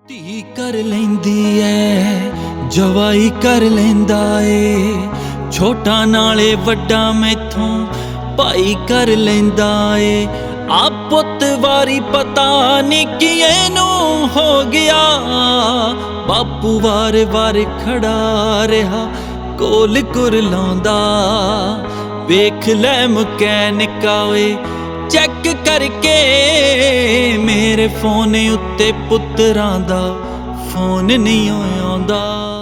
धी कर लैंदी ऐ जवाई कर लैंदा ए छोटा नाले वड्डा मैथों भाई कर लैंदा ए आप पुत वारी पता नहीं किएनू हो गया बापू वार वार खड़ा रहा कोल कुरलाउंदा वेख लै मकैनिका वे चेक करके मेरे फोन उत्ते पुत्तरां दा फोन नहीं आउंदा।